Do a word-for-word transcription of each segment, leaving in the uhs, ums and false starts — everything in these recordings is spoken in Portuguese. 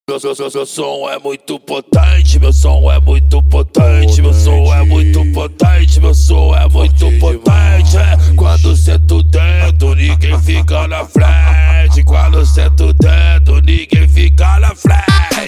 Meu, meu, meu, meu som é muito potente, meu som é muito potente, meu som é muito potente, meu som é muito potente. Quando sento o dedo, ninguém fica na frente. Quando sento o dedo, ninguém fica na frente.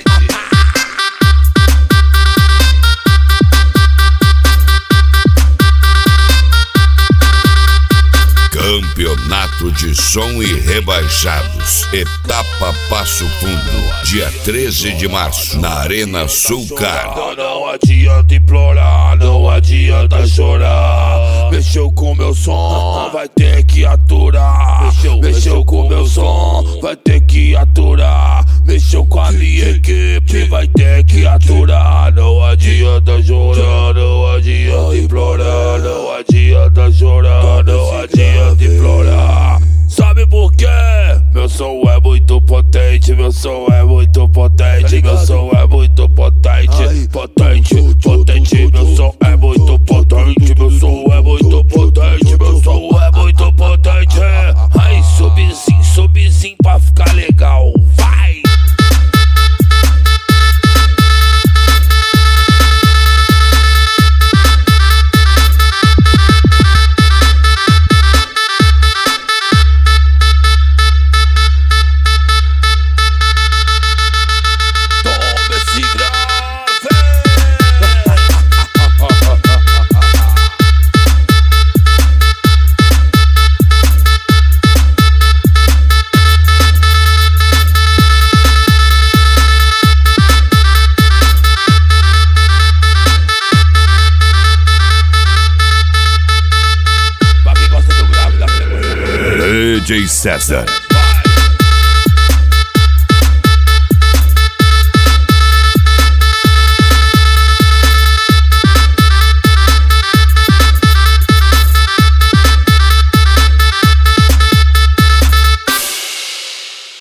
Campeonato de Som e Rebaixados, etapa Passo Fundo, dia treze de março, na Arena Sulcar. Não, não adianta implorar, não adianta chorar. Mexeu com meu som, vai ter que aturar. Mexeu, mexeu com meu som, vai ter que aturar. Mexeu com a minha equipe, vai ter que aturar. Não adianta chorar, não adianta implorar, não adianta chorar, não adianta implorar. Sabe por quê? Meu som é muito potente, meu som é muito potente, meu som é muito potente, potente, potente, meu som é muito potente, meu som é muito potente, meu som é muito potente. Aí subzinho, subzinho pra ficar legal, vai! D J César.